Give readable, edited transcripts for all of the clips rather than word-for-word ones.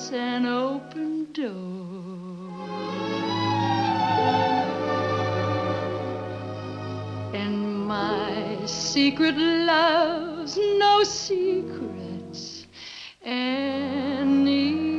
heart's an open door, and my secret love's no secrets anymore.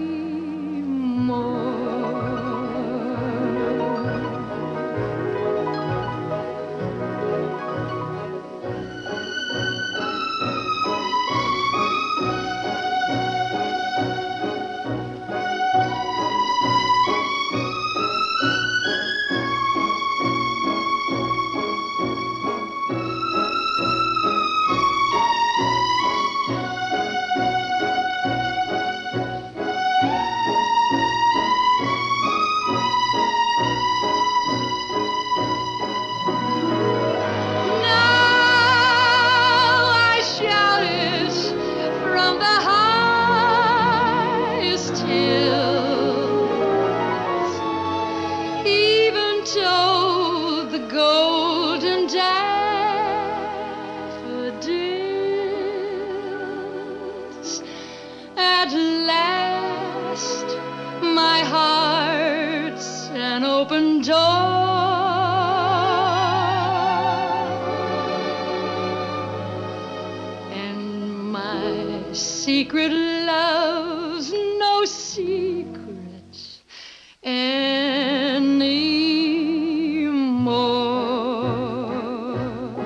Secret love's no secrets anymore.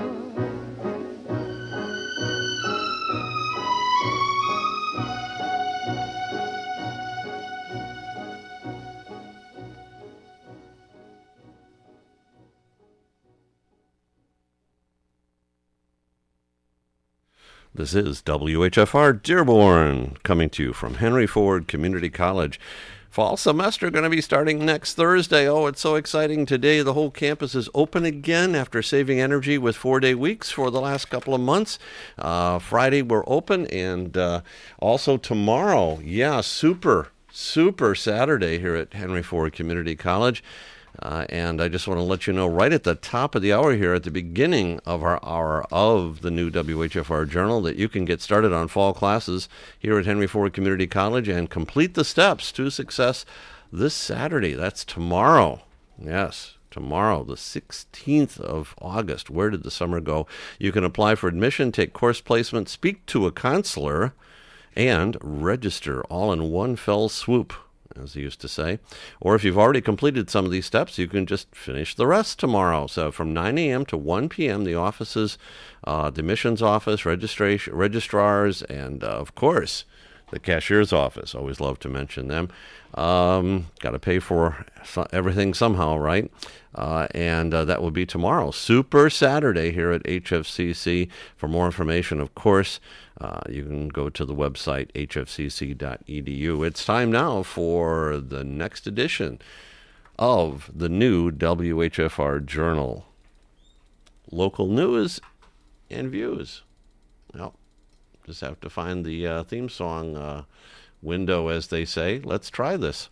This is WHFR Dearborn, coming to you from Henry Ford Community College. Fall semester going to be starting next Thursday. Oh, it's so exciting. Today, the whole campus is open again after saving energy with 4-day weeks for the last couple of months. Friday, we're open, and also tomorrow, super Saturday here at Henry Ford Community College. And I just want to let you know right at the top of the hour here, at the beginning of our hour of the new WHFR Journal, that you can get started on fall classes here at Henry Ford Community College and complete the steps to success this Saturday. That's tomorrow. Yes, tomorrow, the 16th of August. Where did the summer go? You can apply for admission, take course placement, speak to a counselor, and register all in one fell swoop, as they used to say. Or if you've already completed some of these steps, you can just finish the rest tomorrow. So from 9 a.m. to 1 p.m., the offices, the admissions office, registrars, and, of course, the cashier's office. Always love to mention them. Got to pay for everything somehow, right? And that will be tomorrow. Super Saturday here at HFCC. For more information, of course, you can go to the website, hfcc.edu. It's time now for the next edition of the new WHFR Journal. Local news and views. Well, just have to find the theme song window, as they say. Let's try this.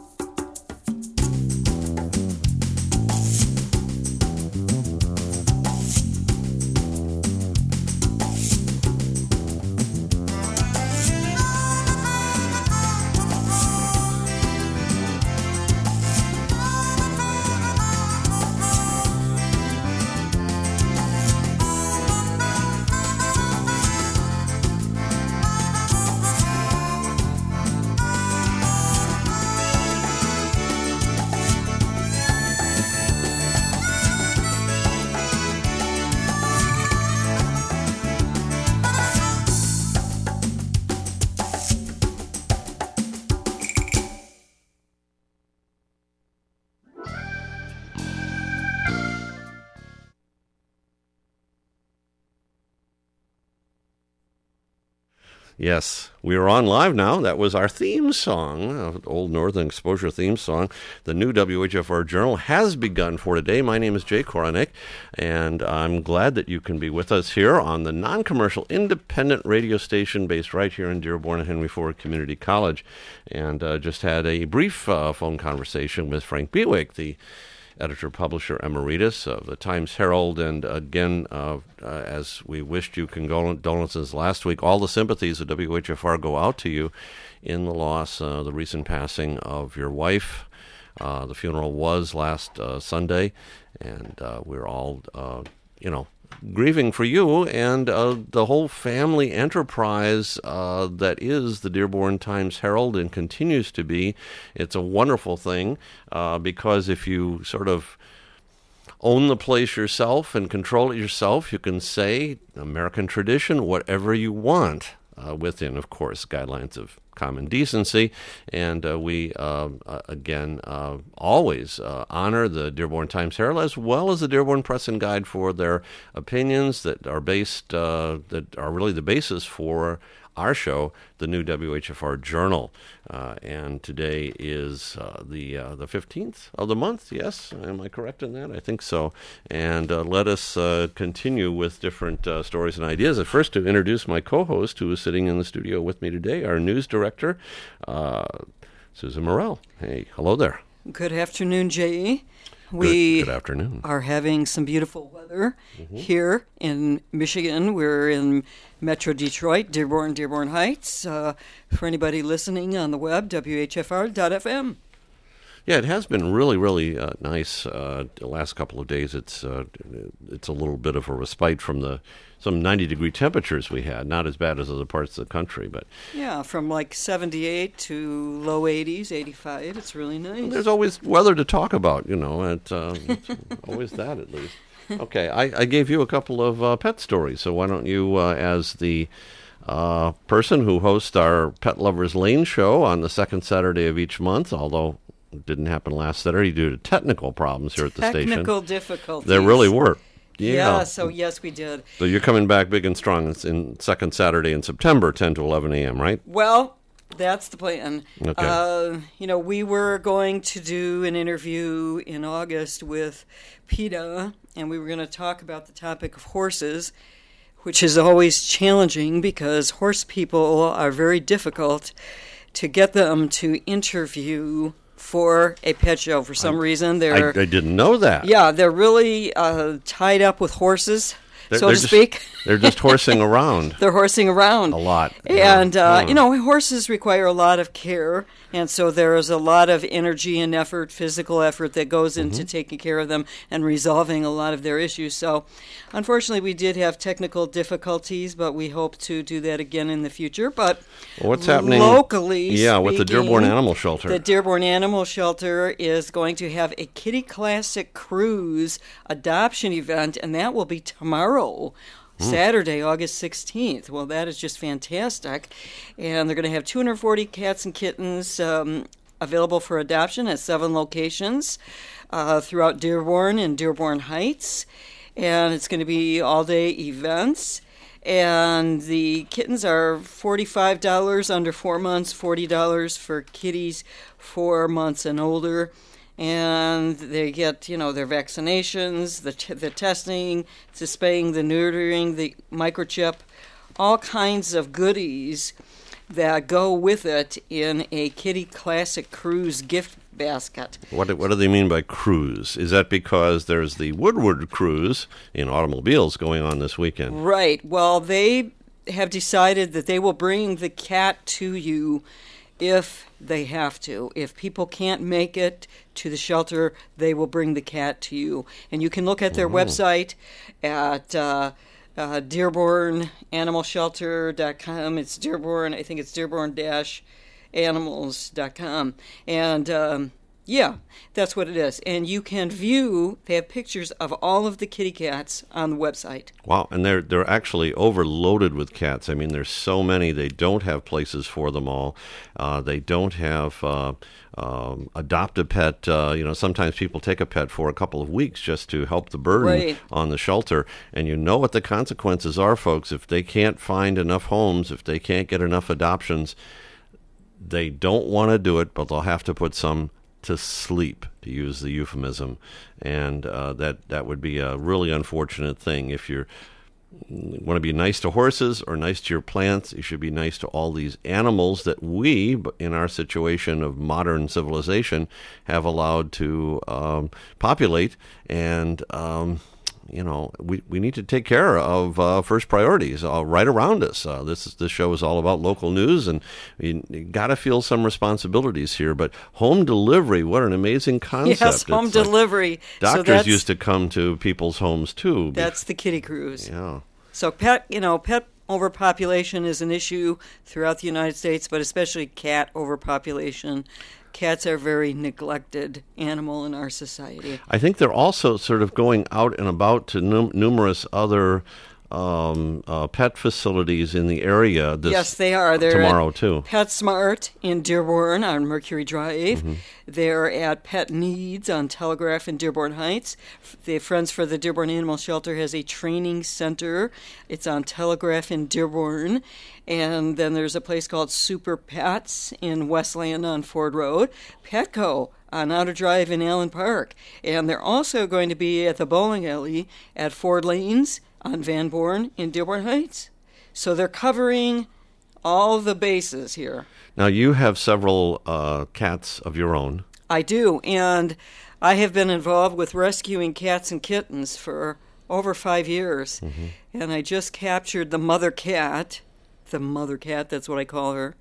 Yes, we are on live now. That was our theme song, Old Northern Exposure theme song. The new WHFR Journal has begun for today. My name is Jay Koronick, and I'm glad that you can be with us here on the non-commercial independent radio station based right here in Dearborn and Henry Ford Community College. And just had a brief phone conversation with Frank Bewick, the editor-publisher emeritus of the Times-Herald. And again, as we wished you condolences last week, all the sympathies of WHFR go out to you in the loss, the recent passing of your wife. The funeral was last Sunday, and we're all, grieving for you and the whole family enterprise that is the Dearborn Times-Herald and continues to be. It's a wonderful thing because if you sort of own the place yourself and control it yourself, you can say, American tradition, whatever you want, within, of course, guidelines of common decency. And we, again, always honor the Dearborn Times-Herald as well as the Dearborn Press and Guide for their opinions that are based, that are really the basis for our show, the new WHFR Journal. And today is the 15th of the month. Yes, am I correct in that? I think so. And let us continue with different stories and ideas. At first, to introduce my co-host, who is sitting in the studio with me today, our news director, Susan Morrell. Hey, hello there. Good afternoon, J.E. Good afternoon. Are having some beautiful weather here in Michigan. We're in Metro Detroit, Dearborn Heights. For anybody listening on the web, WHFR.FM. Yeah, it has been really, really nice the last couple of days. It's a little bit of a respite from some 90-degree temperatures we had. Not as bad as other parts of the country, but yeah, from like 78 to low 80s, 85. It's really nice. There's always weather to talk about, It's always that, at least. Okay, I gave you a couple of pet stories, so why don't you, as the person who hosts our Pet Lovers Lane show on the second Saturday of each month, although it didn't happen last Saturday due to technical problems here at the station. Technical difficulties. There really were. Yeah. So yes, we did. So you're coming back big and strong. It's in second Saturday in September, 10 to 11 a.m., right? Well, that's the plan. Okay. We were going to do an interview in August with PETA, and we were going to talk about the topic of horses, which is always challenging because horse people are very difficult to get them to interview for a pet show. For some reason, I didn't know that. Yeah, they're really tied up with horses, so to speak. They're just horsing around. They're horsing around. A lot. And, horses require a lot of care, and so there is a lot of energy and effort, physical effort, that goes into taking care of them and resolving a lot of their issues. So, unfortunately, we did have technical difficulties, but we hope to do that again in the future. But what's happening locally with the Dearborn Animal Shelter? The Dearborn Animal Shelter is going to have a Kitty Classic Cruise adoption event, and that will be tomorrow. Saturday, August 16th. Well, that is just fantastic. And they're going to have 240 cats and kittens available for adoption at 7 locations throughout Dearborn and Dearborn Heights. And it's going to be all-day events. And the kittens are $45 under 4 months, $40 for kitties 4 months and older. And they get, their vaccinations, the testing, the spaying, the neutering, the microchip, all kinds of goodies that go with it in a Kitty Classic Cruise gift basket. What do they mean by cruise? Is that because there's the Woodward Cruise in automobiles going on this weekend? Right. Well, they have decided that they will bring the cat to you if they have to. If people can't make it to the shelter, they will bring the cat to you. And you can look at their website at DearbornAnimalShelter.com. It's Dearborn, I think it's Dearborn-Animals.com. And yeah, that's what it is. And you can view, they have pictures of all of the kitty cats on the website. Wow, and they're actually overloaded with cats. I mean, there's so many, they don't have places for them all. They don't have adopt a pet. Sometimes people take a pet for a couple of weeks just to help the burden on the shelter. And you know what the consequences are, folks. If they can't find enough homes, if they can't get enough adoptions, they don't want to do it, but they'll have to put some to sleep, to use the euphemism, and that would be a really unfortunate thing if you're want to be nice to horses or nice to your plants, you should be nice to all these animals that we, in our situation of modern civilization, have allowed to populate. And we need to take care of first priorities right around us. This show is all about local news, and you got to feel some responsibilities here. But home delivery, what an amazing concept! Yes, home delivery. Doctors used to come to people's homes too. That's the Kitty Cruise. Yeah. So pet overpopulation is an issue throughout the United States, but especially cat overpopulation. Cats are a very neglected animal in our society. I think they're also sort of going out and about to numerous other pet facilities in the area. Yes, they are. They're tomorrow at too. PetSmart in Dearborn on Mercury Drive. Mm-hmm. They're at Pet Needs on Telegraph in Dearborn Heights. The Friends for the Dearborn Animal Shelter has a training center. It's on Telegraph in Dearborn. And then there's a place called Super Pets in Westland on Ford Road. Petco on Outer Drive in Allen Park. And they're also going to be at the bowling alley at Ford Lanes on Van Born in Dearborn Heights. So they're covering all the bases here. Now, you have several cats of your own. I do, and I have been involved with rescuing cats and kittens for over 5 years. Mm-hmm. And I just captured the mother cat, that's what I call her,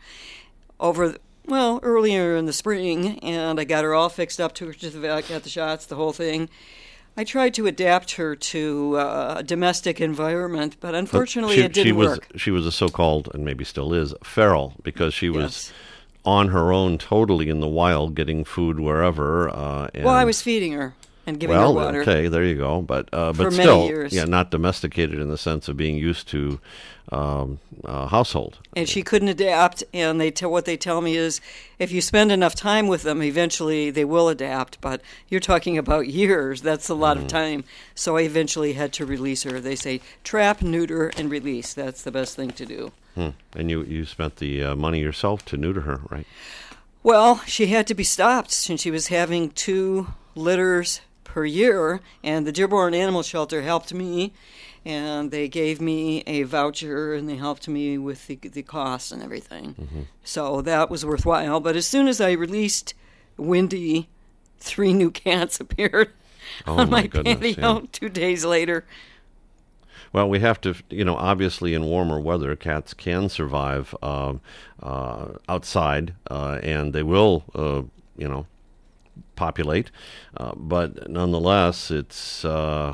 earlier in the spring, and I got her all fixed up, took her to the vet, got the shots, the whole thing. I tried to adapt her to a domestic environment, but unfortunately it didn't work. She was a so-called, and maybe still is, feral, because she was on her own totally in the wild, getting food wherever. I was feeding her and giving her water. Okay, there you go. But for still, many years. Not domesticated in the sense of being used to household. And she couldn't adapt, and what they tell me is if you spend enough time with them, eventually they will adapt. But you're talking about years. That's a lot of time. So I eventually had to release her. They say trap, neuter, and release. That's the best thing to do. And you spent the money yourself to neuter her, right? Well, she had to be stopped since she was having 2 litters per year, and the Dearborn Animal Shelter helped me, and they gave me a voucher, and they helped me with the costs and everything. Mm-hmm. So that was worthwhile. But as soon as I released Wendy, 3 new cats appeared on my patio 2 days later. Well, we have to, obviously in warmer weather, cats can survive outside, and they will, populate. But nonetheless, it's,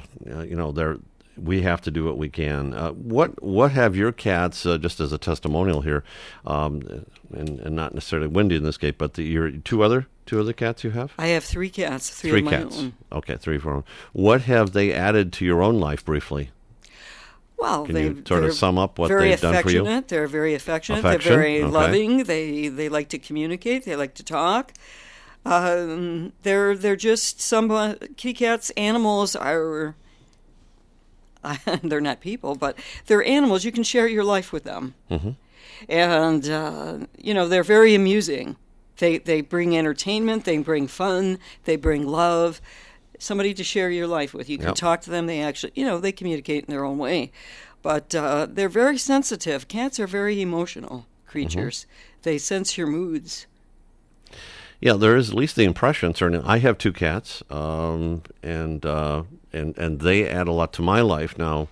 we have to do what we can. What have your cats, just as a testimonial here, and not necessarily Wendy in this case, but your two other cats you have? I have 3 cats, 3 of my own. Okay, 3 of your own. What have they added to your own life briefly? Well, can you sort of sum up what they've done for you? They're very affectionate. They're very loving. They like to communicate. They like to talk. They're just some kitty cats. Animals are. They're not people, but they're animals. You can share your life with them, and they're very amusing. They bring entertainment. They bring fun. They bring love. Somebody to share your life with. You can talk to them. They actually, they communicate in their own way. But they're very sensitive. Cats are very emotional creatures. They sense your moods. Yeah, there is at least the impression. Certainly, I have 2 cats, and they add a lot to my life. Now,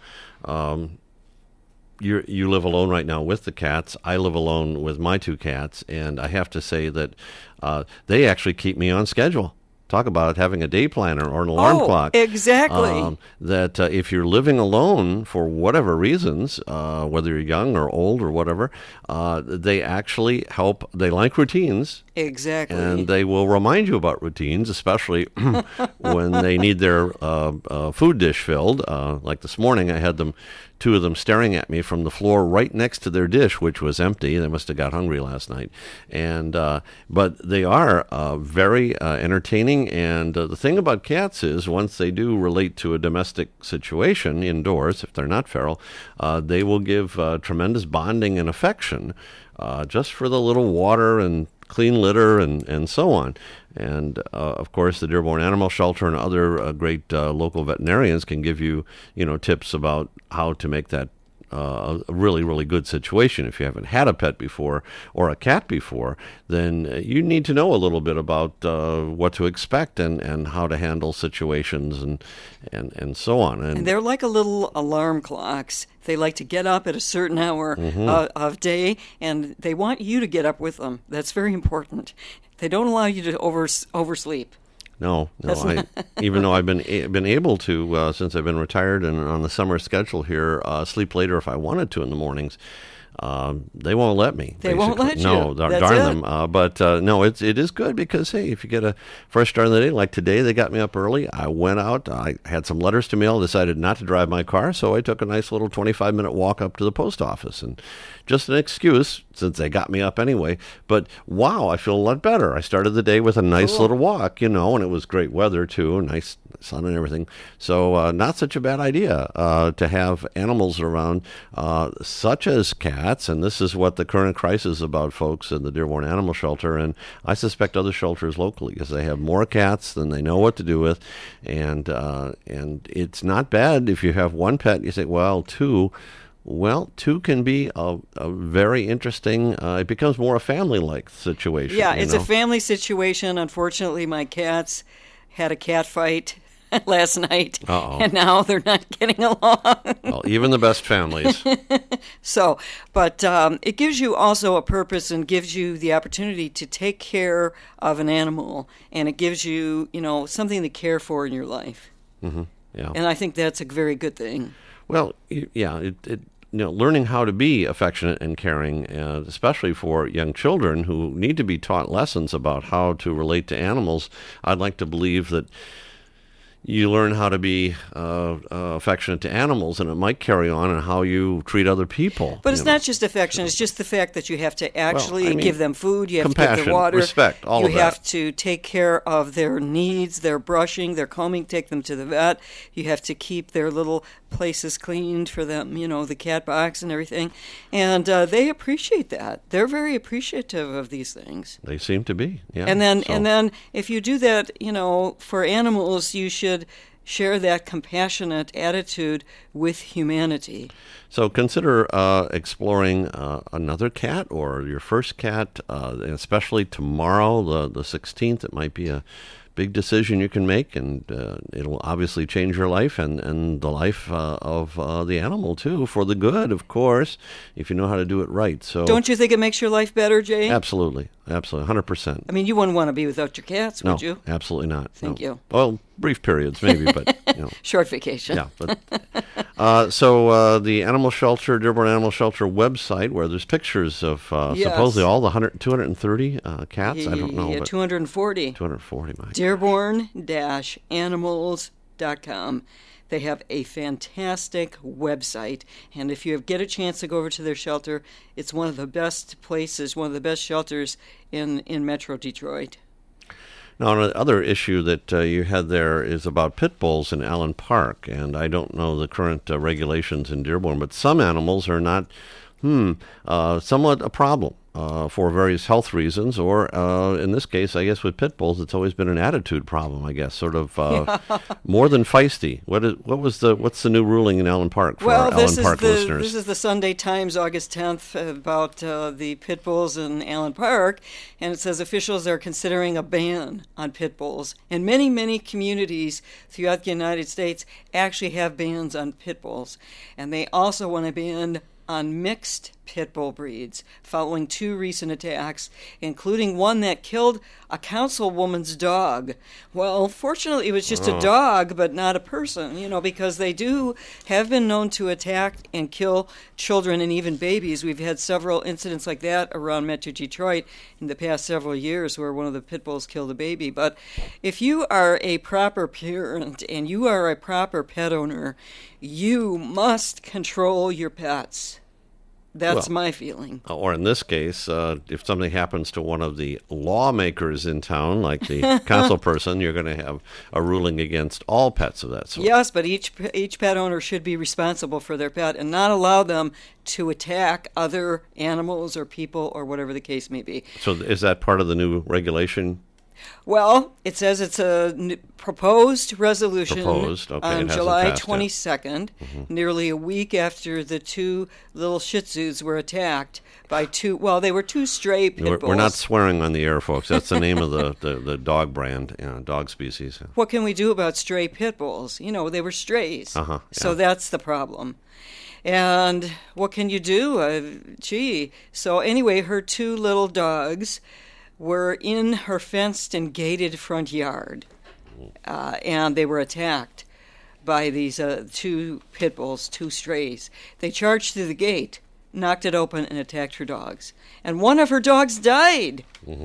you live alone right now with the cats. I live alone with my 2 cats, and I have to say that they actually keep me on schedule. Talk about having a day planner or an alarm clock. Exactly. That if you're living alone for whatever reasons, whether you're young or old or whatever, they actually help. They like routines. Exactly. And they will remind you about routines, especially when they need their food dish filled. Like this morning, I had 2 of them staring at me from the floor right next to their dish, which was empty. They must have got hungry last night. And but they are very entertaining. And the thing about cats is once they do relate to a domestic situation indoors, if they're not feral, they will give tremendous bonding and affection just for the little water and clean litter, and so on. And, of course, the Dearborn Animal Shelter and other great local veterinarians can give you, tips about how to make that a really, really good situation. If you haven't had a pet before or a cat before, then you need to know a little bit about what to expect and how to handle situations and so on. And they're like a little alarm clocks. They like to get up at a certain hour of day, and they want you to get up with them. That's very important. They don't allow you to oversleep. No. Even though I've been able to since I've been retired and on the summer schedule here, sleep later if I wanted to in the mornings. They won't let me. They won't let you. No, darn them. But no, it is good because, hey, if you get a fresh start in the day, like today, they got me up early. I went out. I had some letters to mail. Decided not to drive my car, so I took a nice little 25-minute walk up to the post office, and just an excuse since they got me up anyway. But wow, I feel a lot better. I started the day with a nice little walk, and it was great weather too, nice sun and everything. So not such a bad idea to have animals around, such as cats. And this is what the current crisis is about, folks, in the Dearborn Animal Shelter, and I suspect other shelters locally, because they have more cats than they know what to do with, and it's not bad if you have one pet. You say, well, two. Well, two can be a very interesting, it becomes more a family-like situation. Yeah, it's a family situation. Unfortunately, my cats had a cat fight last night, and now they're not getting along. Well, even the best families. So, but it gives you also a purpose and gives you the opportunity to take care of an animal, and it gives you, something to care for in your life. Mm-hmm. Yeah. And I think that's a very good thing. Well, yeah, learning how to be affectionate and caring, especially for young children who need to be taught lessons about how to relate to animals. I'd like to believe that you learn how to be affectionate to animals, and it might carry on in how you treat other people. But it's not just affection. It's just the fact that you have to actually give them food. You have to give them water. Respect, all of that. You have to take care of their needs, their brushing, their combing, take them to the vet. You have to keep their little places cleaned for them, the cat box and everything. And they appreciate that. They're very appreciative of these things. They seem to be, yeah. And then if you do that, for animals, you should share that compassionate attitude with humanity. So consider exploring another cat or your first cat, especially tomorrow, the 16th. It might be a big decision you can make, and it'll obviously change your life and the life of the animal, too, for the good, of course, if you know how to do it right. So, don't you think it makes your life better, Jay? Absolutely. 100%. I mean, you wouldn't want to be without your cats, would you? No, absolutely not. Thank you. Well, brief periods, maybe, but, Short vacation. Yeah, but so the Animal Shelter, Dearborn Animal Shelter website, where there's pictures of supposedly all the 230 cats. I don't know. Yeah, 240. 240, my Dearborn-animals.com. They have a fantastic website, and if you get a chance to go over to their shelter, it's one of the best places, one of the best shelters in Metro Detroit. Now, another issue that you had there is about pit bulls in Allen Park, and I don't know the current regulations in Dearborn, but some animals are not, somewhat a problem for various health reasons, or in this case, I guess with pit bulls, it's always been an attitude problem, I guess, sort of more than feisty. What's the new ruling in Allen Park for our Allen Park listeners? This is the Sunday Times, August 10th, about the pit bulls in Allen Park, and it says officials are considering a ban on pit bulls. And many, many communities throughout the United States actually have bans on pit bulls, and they also want to ban on mixed pit bull breeds following 2 recent attacks, including one that killed a councilwoman's dog. Well, fortunately, it was just a dog, but not a person, because they have been known to attack and kill children and even babies. We've had several incidents like that around Metro Detroit in the past several years where one of the pit bulls killed a baby. But if you are a proper parent and you are a proper pet owner, you must control your pets. That's my feeling. Or in this case, if something happens to one of the lawmakers in town, like the council person, you're going to have a ruling against all pets of that sort. Yes, but each pet owner should be responsible for their pet and not allow them to attack other animals or people or whatever the case may be. So is that part of the new regulation? Well, it says it's a proposed resolution Okay, on July 22nd, nearly a week after the two little Shih Tzus were attacked by they were two stray pit bulls. We're not swearing on the air, folks. That's the name of the dog brand, dog species. What can we do about stray pit bulls? They were strays. So that's the problem. And what can you do? So anyway, her two little dogs were in her fenced and gated front yard, and they were attacked by these two pit bulls, two strays. They charged through the gate, knocked it open, and attacked her dogs. And one of her dogs died.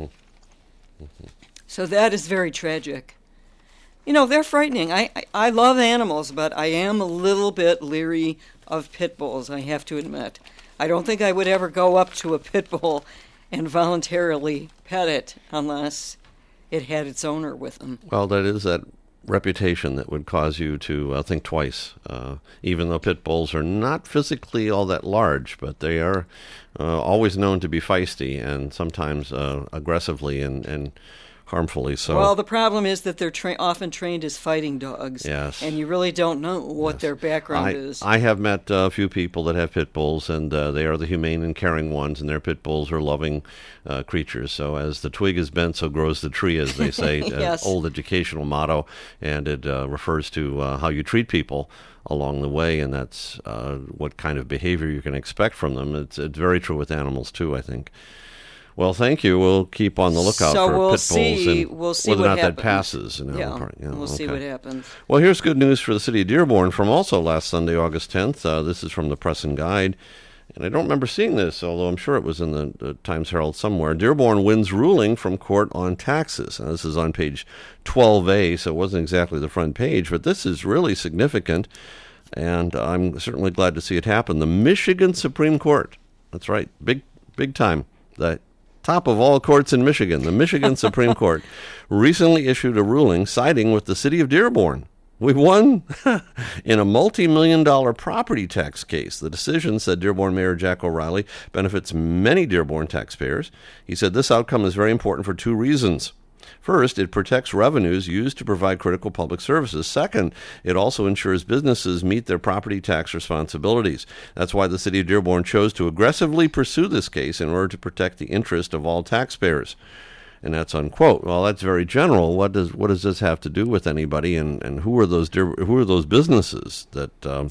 So that is very tragic. They're frightening. I love animals, but I am a little bit leery of pit bulls, I have to admit. I don't think I would ever go up to a pit bull and voluntarily pet it unless it had its owner with them. Well, that is that reputation that would cause you to think twice, even though pit bulls are not physically all that large, but they are always known to be feisty and sometimes aggressively and harmfully so. Well, the problem is that they're often trained as fighting dogs. Yes. And you really don't know what their background is. I have met a few people that have pit bulls, and they are the humane and caring ones, and their pit bulls are loving creatures. So as the twig is bent, so grows the tree, as they say, Yes. Old educational motto, and it refers to how you treat people along the way, and that's what kind of behavior you can expect from them. It's very true with animals, too, I think. Well, thank you. We'll keep on the lookout for pit bulls and we'll see whether or what not happens. that passes. We'll see what happens. Well, here's good news for the city of Dearborn from also last Sunday, August 10th. This is from the Press and Guide. And I don't remember seeing this, although I'm sure it was in the Times-Herald somewhere. Dearborn wins ruling from court on taxes. Now, this is on page 12A, so it wasn't exactly the front page, but this is really significant, and I'm certainly glad to see it happen. The Michigan Supreme Court, that's right, big time, the top of all courts in Michigan, the Michigan Supreme Court, recently issued a ruling siding with the city of Dearborn. We won in a multi-million-dollar property tax case. The decision, said Dearborn Mayor Jack O'Reilly, benefits many Dearborn taxpayers. He said this outcome is very important for two reasons. First, it protects revenues used to provide critical public services. Second, it also ensures businesses meet their property tax responsibilities. That's why the city of Dearborn chose to aggressively pursue this case in order to protect the interest of all taxpayers. And that's unquote. Well, that's very general. What does this have to do with anybody? And who are those businesses that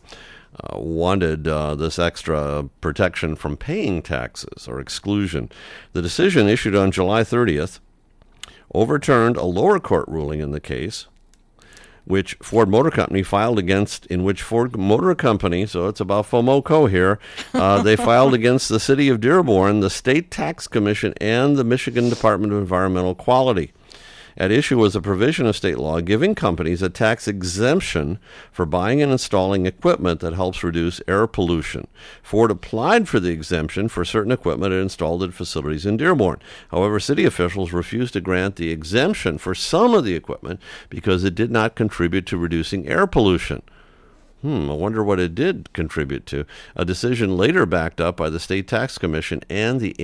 wanted this extra protection from paying taxes or exclusion? The decision issued on July 30th overturned a lower court ruling in the case, which Ford Motor Company filed against, in which Ford Motor Company, so it's about FOMOCO here, they filed against the city of Dearborn, the State Tax Commission, and the Michigan Department of Environmental Quality. At issue was a provision of state law giving companies a tax exemption for buying and installing equipment that helps reduce air pollution. Ford applied for the exemption for certain equipment it installed at facilities in Dearborn. However, city officials refused to grant the exemption for some of the equipment because it did not contribute to reducing air pollution. I wonder what it did contribute to. A decision later backed up by the State Tax Commission and the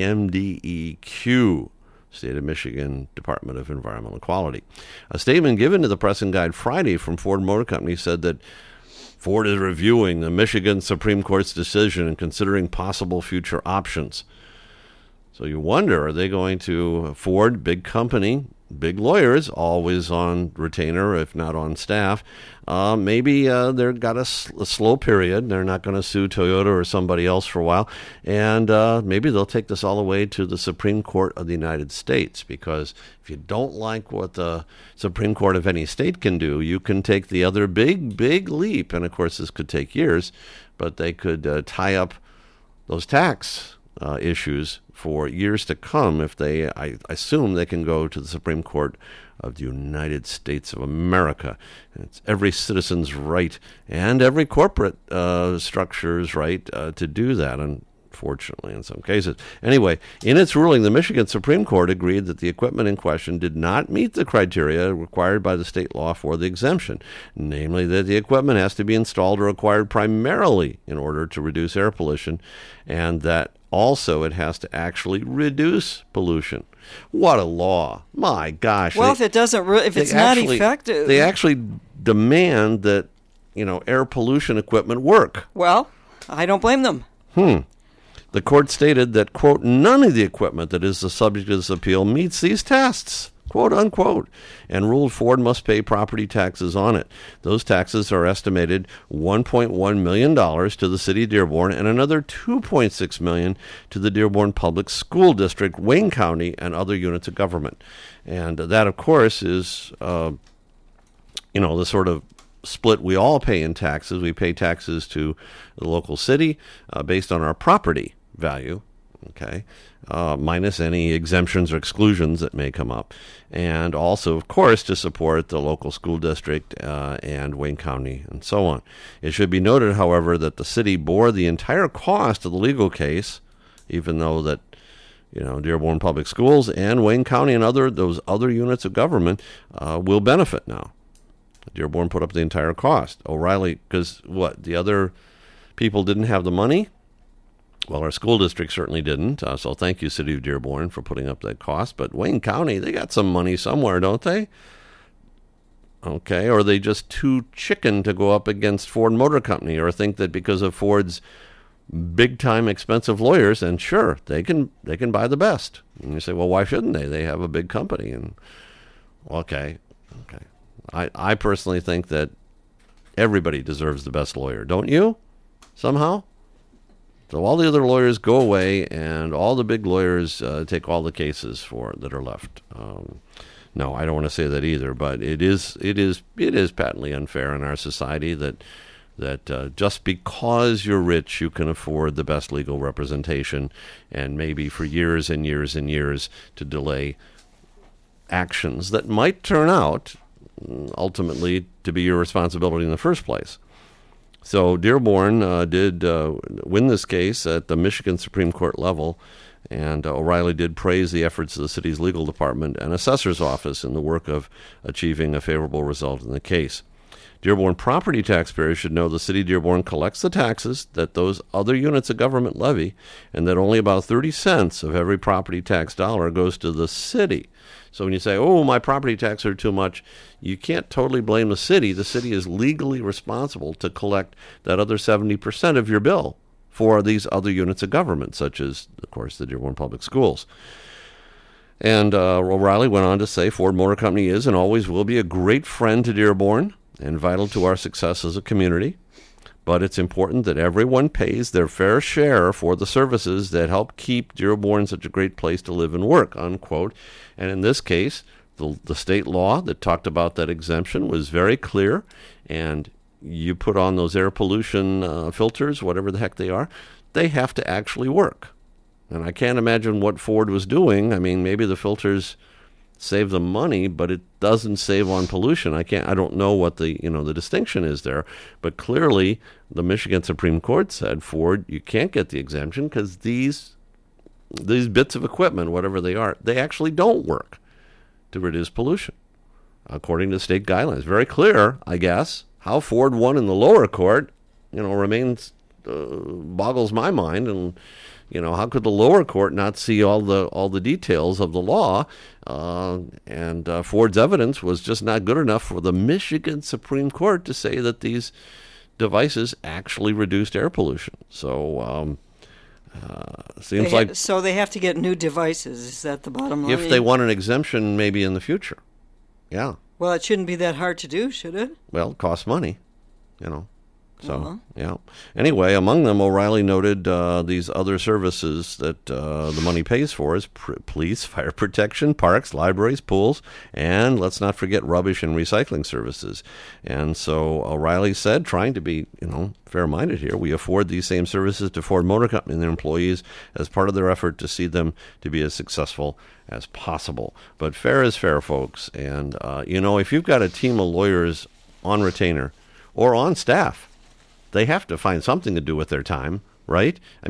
MDEQ. State of Michigan Department of Environmental Quality. A statement given to the Press and Guide Friday from Ford Motor Company said that Ford is reviewing the Michigan Supreme Court's decision and considering possible future options. So you wonder, are they going to, Ford, big company, big lawyers, always on retainer, if not on staff, maybe they've got a slow period. They're not going to sue Toyota or somebody else for a while. And maybe they'll take this all the way to the Supreme Court of the United States, because if you don't like what the Supreme Court of any state can do, you can take the other big leap. And, of course, this could take years, but they could tie up those tax issues for years to come if they, I assume they can go to the Supreme Court of the United States of America. And it's every citizen's right and every corporate structure's right to do that. And fortunately, in some cases. Anyway, in its ruling, the Michigan Supreme Court agreed that the equipment in question did not meet the criteria required by the state law for the exemption, namely that the equipment has to be installed or acquired primarily in order to reduce air pollution, and that also it has to actually reduce pollution. What a law. My gosh. Well, if it doesn't, if it's not effective. They actually demand that, air pollution equipment work. Well, I don't blame them. The court stated that, quote, none of the equipment that is the subject of this appeal meets these tests, quote, unquote, and ruled Ford must pay property taxes on it. Those taxes are estimated $1.1 million to the city of Dearborn and another $2.6 million to the Dearborn Public School District, Wayne County, and other units of government. And that, of course, is, the sort of split we all pay in taxes. We pay taxes to the local city based on our property value, okay, minus any exemptions or exclusions that may come up, and also, of course, to support the local school district and Wayne County and so on. It should be noted, however, that the city bore the entire cost of the legal case, even though that Dearborn Public Schools and Wayne County and those other units of government will benefit now. Dearborn put up the entire cost. O'Reilly, because the other people didn't have the money? Well, our school district certainly didn't. So thank you, City of Dearborn, for putting up that cost. But Wayne County, they got some money somewhere, don't they? Okay, or are they just too chicken to go up against Ford Motor Company, or think that because of Ford's big-time expensive lawyers, and sure, they can buy the best. And you say, well, why shouldn't they? They have a big company. And okay. I personally think that everybody deserves the best lawyer, don't you? Somehow? So all the other lawyers go away, and all the big lawyers take all the cases that are left. No, I don't want to say that either, but it is patently unfair in our society that just because you're rich, you can afford the best legal representation, and maybe for years and years and years to delay actions that might turn out ultimately to be your responsibility in the first place. So Dearborn did win this case at the Michigan Supreme Court level, and O'Reilly did praise the efforts of the city's legal department and assessor's office in the work of achieving a favorable result in the case. Dearborn property taxpayers should know the city of Dearborn collects the taxes that those other units of government levy, and that only about 30 cents of every property tax dollar goes to the city. So when you say, oh, my property taxes are too much, you can't totally blame the city. The city is legally responsible to collect that other 70% of your bill for these other units of government, such as, of course, the Dearborn Public Schools. And O'Reilly went on to say, Ford Motor Company is and always will be a great friend to Dearborn and vital to our success as a community. But it's important that everyone pays their fair share for the services that help keep Dearborn such a great place to live and work, unquote. And in this case, the state law that talked about that exemption was very clear, and you put on those air pollution filters, whatever the heck they are, they have to actually work. And I can't imagine what Ford was doing. I mean, maybe the filters save them money, but it doesn't save on pollution. I don't know what the distinction is there, but clearly the Michigan Supreme Court said, Ford, you can't get the exemption because these bits of equipment, whatever they are, they actually don't work to reduce pollution, according to state guidelines. Very clear, I guess. How Ford won in the lower court, remains boggles my mind. And how could the lower court not see all the details of the law? And Ford's evidence was just not good enough for the Michigan Supreme Court to say that these devices actually reduced air pollution. So seems like so they have to get new devices. Is that the bottom line? If they want an exemption, maybe in the future. Yeah. Well, it shouldn't be that hard to do, should it? Well, it costs money, So, yeah. Anyway, among them, O'Reilly noted these other services that the money pays for is police, fire protection, parks, libraries, pools, and let's not forget rubbish and recycling services. And so O'Reilly said, trying to be, fair-minded here, we afford these same services to Ford Motor Company and their employees as part of their effort to see them to be as successful as possible. But fair is fair, folks. And, if you've got a team of lawyers on retainer or on staff, they have to find something to do with their time, right? I mean,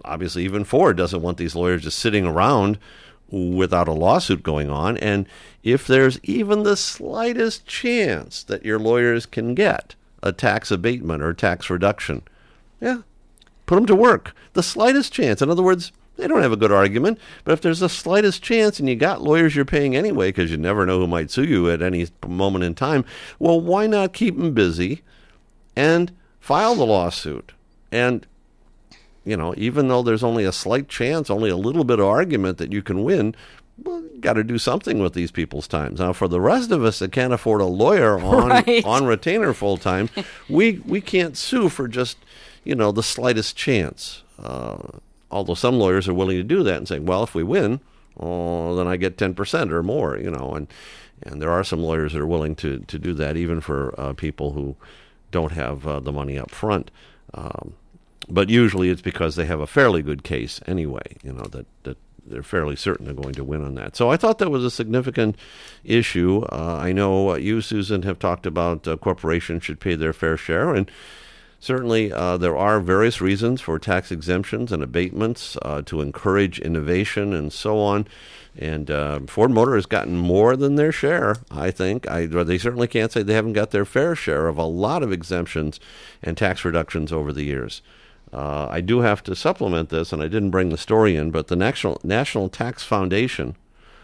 obviously even Ford doesn't want these lawyers just sitting around without a lawsuit going on. And if there's even the slightest chance that your lawyers can get a tax abatement or tax reduction, put them to work. The slightest chance. In other words, they don't have a good argument, but if there's the slightest chance and you got lawyers you're paying anyway because you never know who might sue you at any moment in time, well, why not keep them busy and file the lawsuit? And, even though there's only a slight chance, only a little bit of argument that you can win, well, you got to do something with these people's times. Now, for the rest of us that can't afford a lawyer on retainer full time, we can't sue for just, the slightest chance. Although some lawyers are willing to do that and say, well, if we win, then I get 10% or more, and there are some lawyers that are willing to do that even for people who don't have the money up front. But usually it's because they have a fairly good case anyway, that they're fairly certain they're going to win on that. So I thought that was a significant issue. I know you, Susan, have talked about corporations should pay their fair share, and certainly there are various reasons for tax exemptions and abatements to encourage innovation and so on. And Ford Motor has gotten more than their share, I think. They certainly can't say they haven't got their fair share of a lot of exemptions and tax reductions over the years. I do have to supplement this, and I didn't bring the story in, but the National Tax Foundation,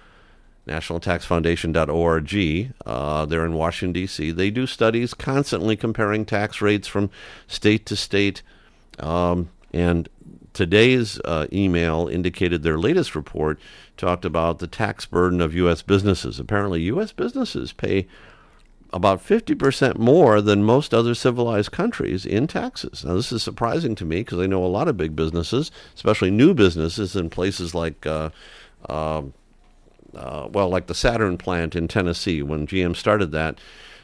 nationaltaxfoundation.org, they're in Washington, D.C. They do studies constantly comparing tax rates from state to state, and today's email indicated their latest report talked about the tax burden of U.S. businesses. Apparently, U.S. businesses pay about 50% more than most other civilized countries in taxes. Now, this is surprising to me because I know a lot of big businesses, especially new businesses in places like, like the Saturn plant in Tennessee. When GM started that,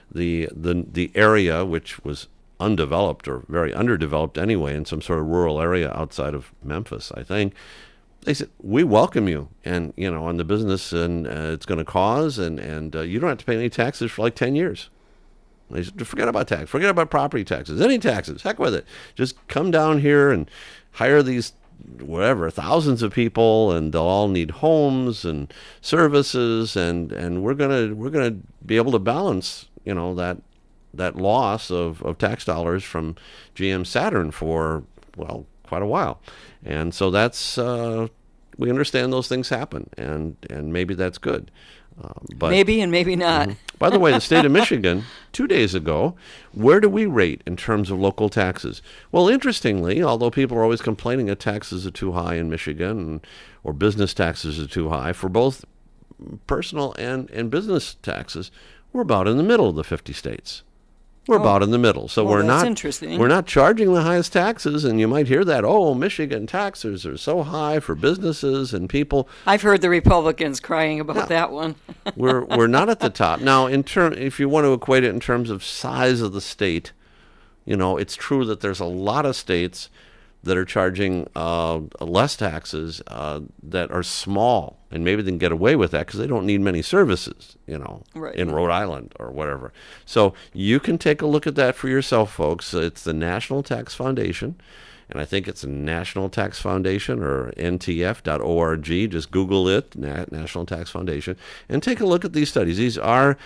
the area, which was undeveloped or very underdeveloped anyway, in some sort of rural area outside of Memphis, I think, they said, we welcome you, and on the business and it's going to cause, and you don't have to pay any taxes for like 10 years. They said, forget about tax, forget about property taxes, any taxes, heck with it. Just come down here and hire these thousands of people, and they'll all need homes and services, and we're gonna be able to balance that loss of tax dollars from GM Saturn for quite a while. And so that's we understand those things happen, and maybe that's good. But maybe and maybe not. By the way, the state of Michigan, 2 days ago, where do we rate in terms of local taxes? Well, interestingly, although people are always complaining that taxes are too high in Michigan, or business taxes are too high, for both personal and business taxes, we're about in the middle of the 50 states. We're about in the middle. So we're not charging the highest taxes, and you might hear that, Michigan taxes are so high for businesses and people. I've heard the Republicans crying about that one. we're not at the top. Now, if you want to equate it in terms of size of the state, it's true that there's a lot of states that are charging less taxes that are small, and maybe they can get away with that because they don't need many services, right, in Rhode Island or whatever. So you can take a look at that for yourself, folks. It's the National Tax Foundation, and I think it's National Tax Foundation or ntf.org. Just Google it, National Tax Foundation, and take a look at these studies. These are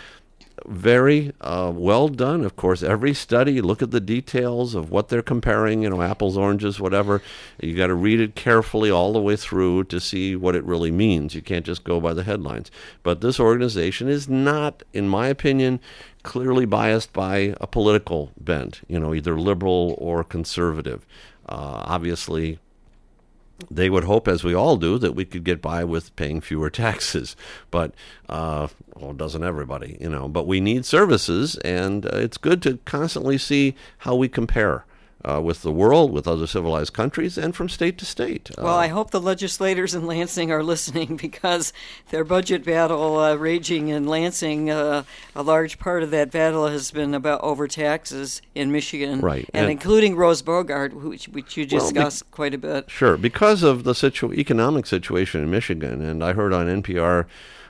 very well done. Of course, every study, look at the details of what they're comparing, apples, oranges, whatever. You got to read it carefully all the way through to see what it really means. You can't just go by the headlines. But this organization is not, in my opinion, clearly biased by a political bent, either liberal or conservative. Obviously, they would hope, as we all do, that we could get by with paying fewer taxes. But, doesn't everybody, But we need services, and it's good to constantly see how we compare with the world, with other civilized countries, and from state to state. Well, I hope the legislators in Lansing are listening, because their budget battle raging in Lansing, a large part of that battle has been about overtaxes in Michigan, right, and including Rose Bogart, which you discussed quite a bit. Sure, because of the economic situation in Michigan, and I heard on NPR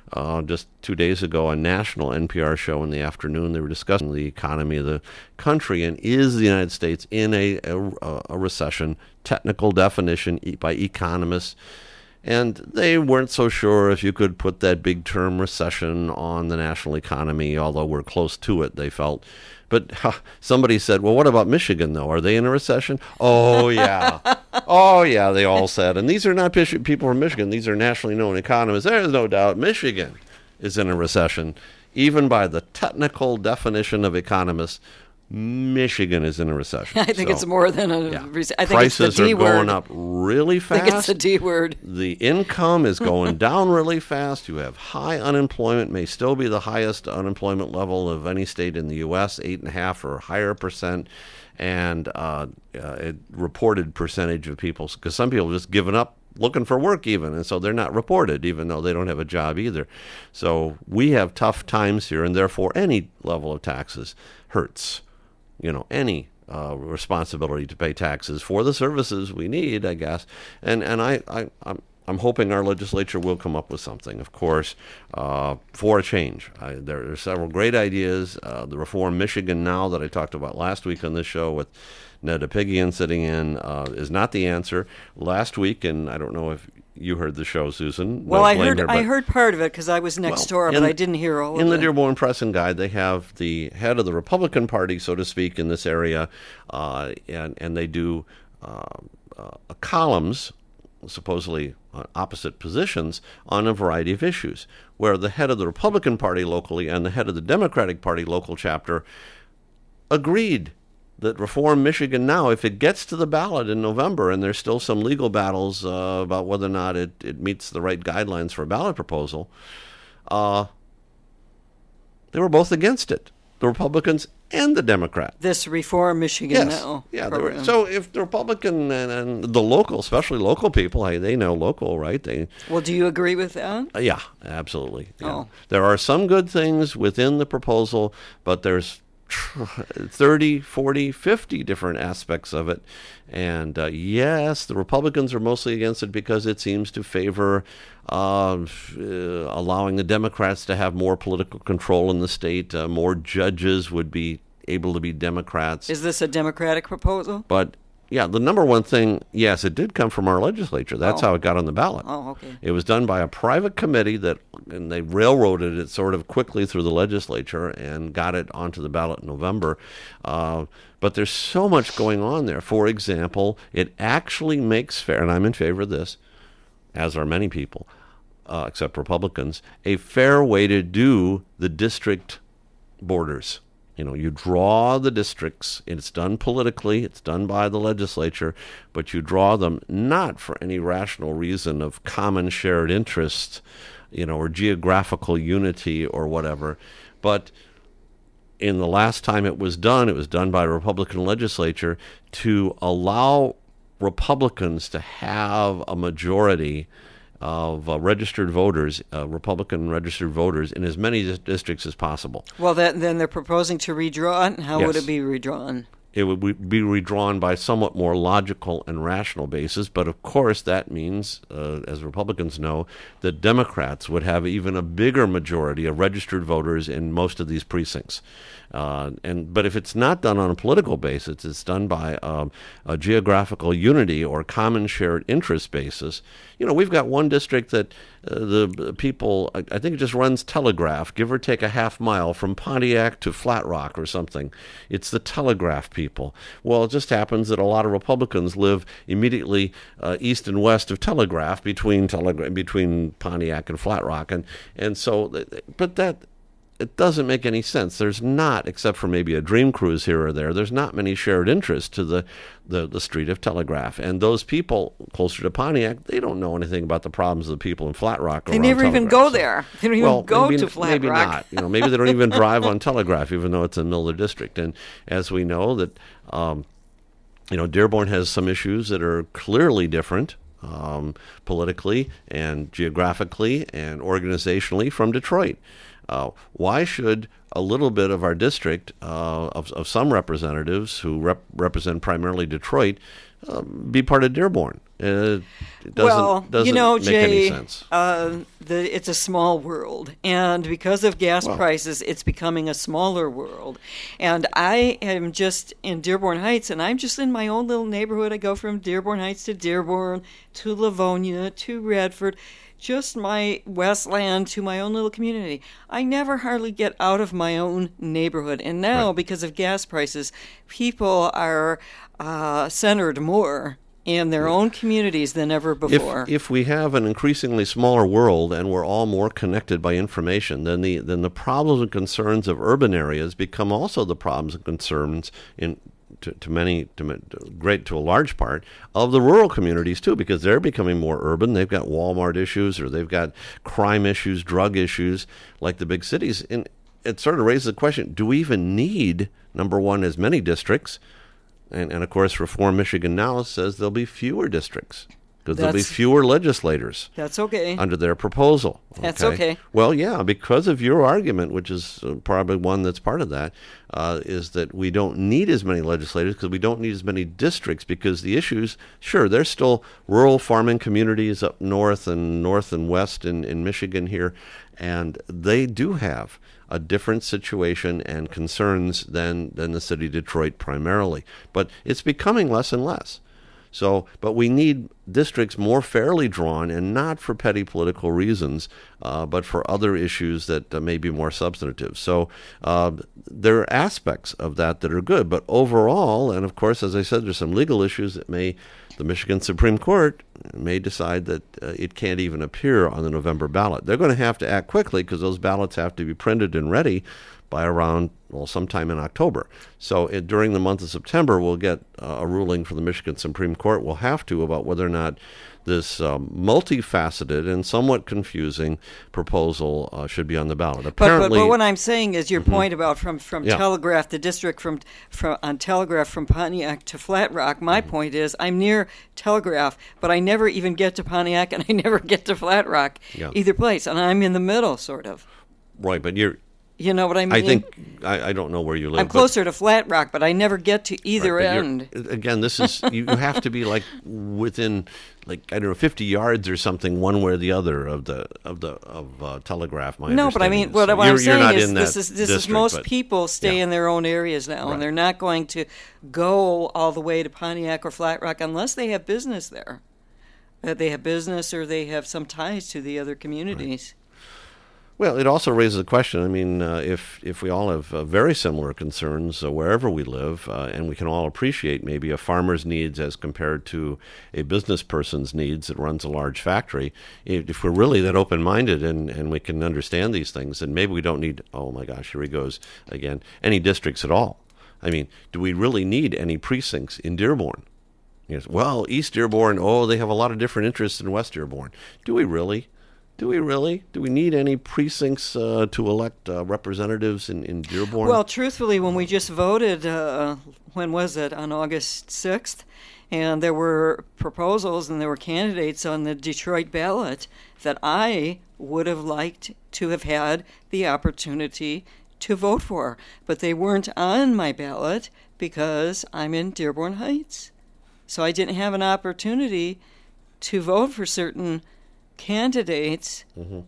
just 2 days ago, a national NPR show in the afternoon. They were discussing the economy of the country, and is the United States in a recession? Technical definition by economists. And they weren't so sure if you could put that big term recession on the national economy, although we're close to it, they felt. But somebody said, well, what about Michigan, though? Are they in a recession? Oh, yeah. Oh, yeah, they all said. And these are not people from Michigan. These are nationally known economists. There's no doubt Michigan is in a recession. Even by the technical definition of economists, Michigan is in a recession. I think it's more than a recession. I think Prices it's the D are word. going up really fast. I think it's the D word. The income is going down really fast. You have high unemployment, may still be the highest unemployment level of any state in the U.S., 8.5% or higher percent, and a reported percentage of people, because some people have just given up looking for work even, and so they're not reported, even though they don't have a job either. So we have tough times here, and therefore any level of taxes hurts. Any responsibility to pay taxes for the services we need, I guess. And I'm hoping our legislature will come up with something, of course, for a change. There are several great ideas. The Reform Michigan Now that I talked about last week on this show with Ned Apigian sitting in is not the answer. Last week, and I don't know if you heard the show, Susan. Well, I heard part of it because I was next door, but I didn't hear all of it. In the Dearborn Press and Guide, they have the head of the Republican Party, so to speak, in this area, and they do columns, supposedly opposite positions, on a variety of issues, where the head of the Republican Party locally and the head of the Democratic Party local chapter agreed that Reform Michigan Now, if it gets to the ballot in November, and there's still some legal battles about whether or not it meets the right guidelines for a ballot proposal, they were both against it, the Republicans and the Democrat. This Reform Michigan Now. Yeah, so if the Republican and the local, especially local people, they know local, right? Well, do you agree with that? Yeah, absolutely. Yeah. Oh. There are some good things within the proposal, but there's 30, 40, 50 different aspects of it. And yes, the Republicans are mostly against it because it seems to favor allowing the Democrats to have more political control in the state. More judges would be able to be Democrats. Is this a Democratic proposal? But yeah, the number one thing, yes, it did come from our legislature. That's how it got on the ballot. Oh, okay. It was done by a private committee and they railroaded it sort of quickly through the legislature and got it onto the ballot in November. But there's so much going on there. For example, it actually makes fair, and I'm in favor of this, as are many people, except Republicans, a fair way to do the district borders. You draw the districts, and it's done politically, it's done by the legislature, but you draw them not for any rational reason of common shared interests, or geographical unity or whatever. But in the last time it was done by a Republican legislature to allow Republicans to have a majority of registered voters, Republican registered voters, in as many districts as possible. Well, then they're proposing to redraw it. How would Yes. it be redrawn? It would be redrawn by somewhat more logical and rational basis, but of course that means, as Republicans know, that Democrats would have even a bigger majority of registered voters in most of these precincts. But if it's not done on a political basis, it's done by a geographical unity or common shared interest basis. We've got one district that the people, I think it just runs telegraph, give or take a half mile from Pontiac to Flat Rock or something. It's the telegraph people. Well, it just happens that a lot of Republicans live immediately east and west of Telegraph between Pontiac and Flat Rock, and so, but that. It doesn't make any sense. There's not, except for maybe a dream cruise here or there, there's not many shared interests to the street of Telegraph. And those people closer to Pontiac, they don't know anything about the problems of the people in Flat Rock. They never even go there. They don't even go to Flat maybe Rock. Not. Maybe they don't even drive on Telegraph, even though it's in the middle of the district. And as we know that, Dearborn has some issues that are clearly different politically and geographically and organizationally from Detroit. Why should a little bit of our district, of some representatives who represent primarily Detroit, be part of Dearborn. It doesn't make Jay, any sense. It's a small world, and because of gas prices, it's becoming a smaller world. And I am just in Dearborn Heights, and I'm just in my own little neighborhood. I go from Dearborn Heights to Dearborn, to Livonia, to Radford, just my Westland, to my own little community. I never hardly get out of my own neighborhood. And now, because of gas prices, people are centered more in their own communities than ever before. If we have an increasingly smaller world and we're all more connected by information, then the problems and concerns of urban areas become also the problems and concerns to a large part of the rural communities too, because they're becoming more urban. They've got Walmart issues, or they've got crime issues, drug issues, like the big cities. And it sort of raises the question: do we even need, number one, as many districts? And of course, Reform Michigan Now says there'll be fewer districts because there'll be fewer legislators. That's okay. Under their proposal. That's okay. Well, yeah, because of your argument, which is probably one that's part of that, is that we don't need as many legislators because we don't need as many districts, because the issues, sure, there's still rural farming communities up north and west in Michigan here, and they do have a different situation and concerns than the city of Detroit primarily. But it's becoming less and less. So, but we need districts more fairly drawn, and not for petty political reasons, but for other issues that may be more substantive. So there are aspects of that are good. But overall, and of course, as I said, there's some legal issues that the Michigan Supreme Court may decide that it can't even appear on the November ballot. They're going to have to act quickly because those ballots have to be printed and ready by around, sometime in October. So during the month of September, we'll get a ruling from the Michigan Supreme Court. We'll have to, about whether or not this multifaceted and somewhat confusing proposal should be on the ballot. Apparently, but what I'm saying is your point about from Telegraph, the district on Telegraph from Pontiac to Flat Rock. My point is I'm near Telegraph, but I never even get to Pontiac, and I never get to Flat Rock, either place, and I'm in the middle, sort of. Right, but you know what I mean? I think I don't know where you live. I'm closer to Flat Rock, but I never get to either end. Again, this is you have to be like within 50 yards or something, one way or the other of Telegraph. No, but I mean, what I'm saying is this is most people stay in their own areas now, and they're not going to go all the way to Pontiac or Flat Rock unless they have business there. They have business, or they have some ties to the other communities. Right. Well, it also raises a question. I mean, if we all have very similar concerns wherever we live, and we can all appreciate maybe a farmer's needs as compared to a business person's needs that runs a large factory, if we're really that open-minded and we can understand these things, then maybe we don't need, oh my gosh, here he goes again, any districts at all. I mean, do we really need any precincts in Dearborn? Yes. Well, East Dearborn, they have a lot of different interests in West Dearborn. Do we really? Do we need any precincts to elect representatives in Dearborn? Well, truthfully, when we just voted, when was it, on August 6th, and there were proposals and there were candidates on the Detroit ballot that I would have liked to have had the opportunity to vote for. But they weren't on my ballot because I'm in Dearborn Heights. So I didn't have an opportunity to vote for certain candidates,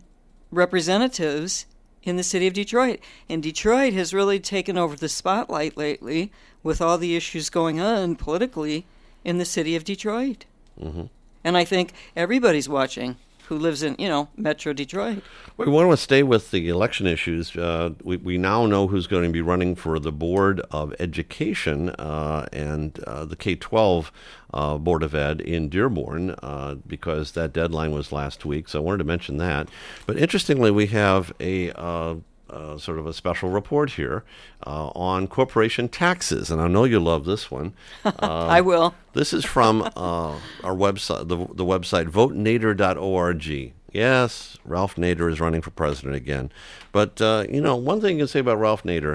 representatives in the city of Detroit. And Detroit has really taken over the spotlight lately with all the issues going on politically in the city of Detroit. And I think everybody's watching who lives in, Metro Detroit. We want to stay with the election issues. We now know who's going to be running for the Board of Education and the K-12 Board of Ed in Dearborn because that deadline was last week, so I wanted to mention that. But interestingly, we have a sort of a special report here on corporation taxes, and I know you love this one. I will. This is from our website, the website votenader.org. Yes, Ralph Nader is running for president again. But, one thing you can say about Ralph Nader,